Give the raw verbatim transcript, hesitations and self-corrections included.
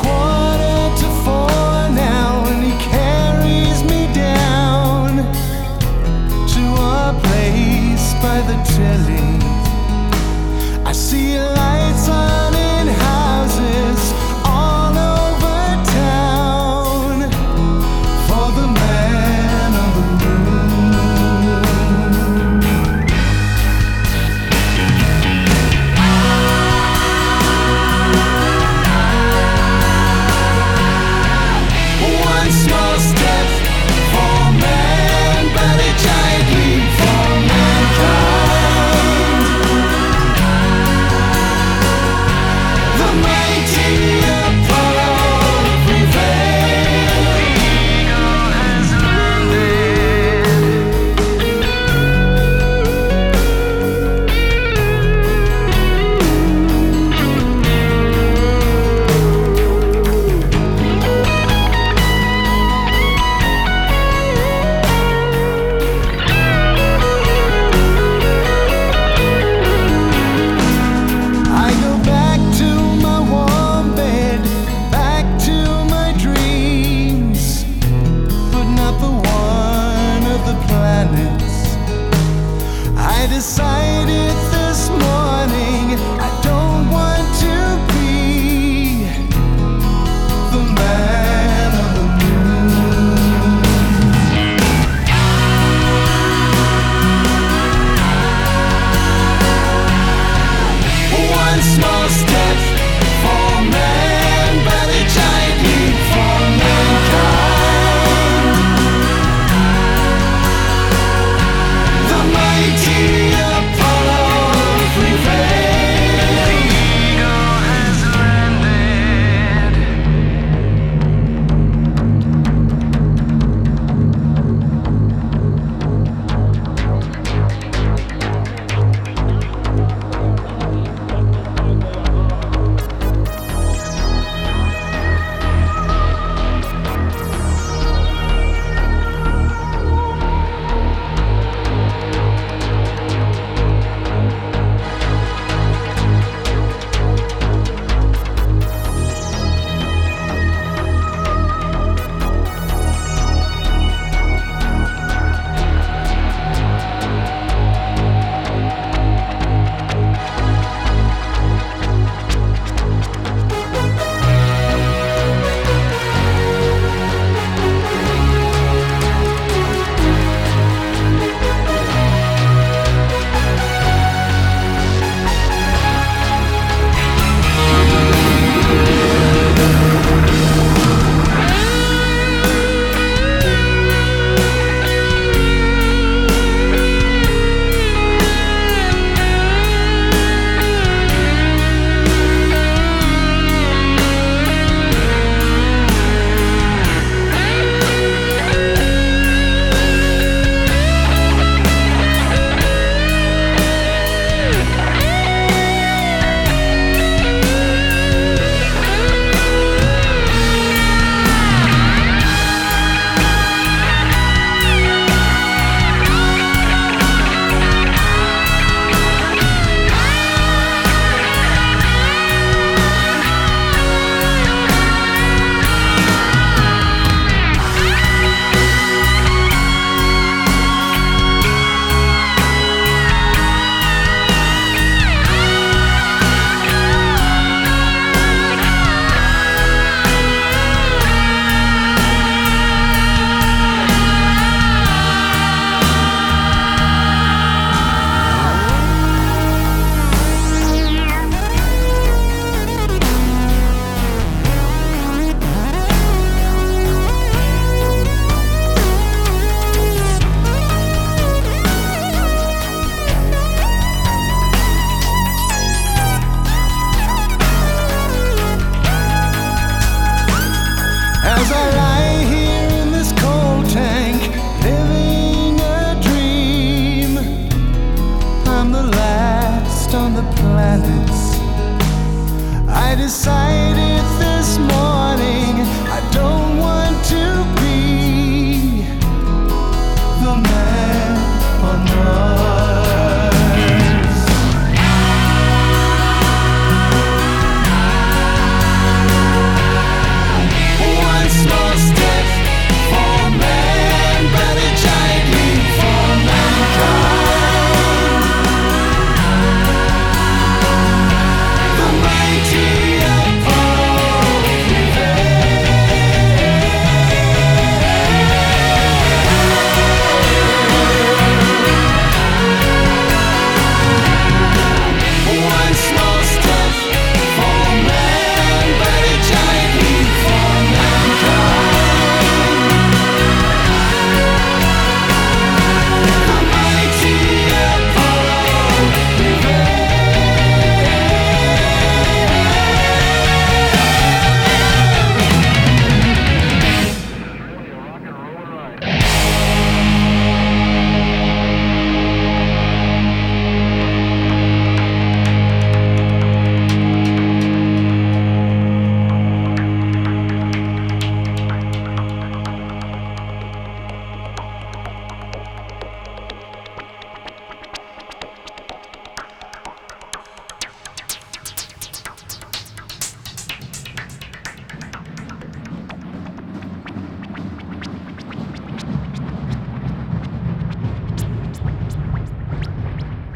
quarter to four now, and he carries me down to a place by the telly. I see lights on in houses all over town for the man on the moon. One small step for man, but a giant leap for mankind. The mighty Apollo prevailed. The eagle has I go back to my warm bed, back to my dreams, but not the one of the planets. I decided this morning I don't want to be the man on the moon. One small step for man, but a giant leap for mankind. The mighty Apollo prevailed. The eagle has landed. As I lie here in this cold tank, living a dream, I'm the last on the planets. I decided this morning I don't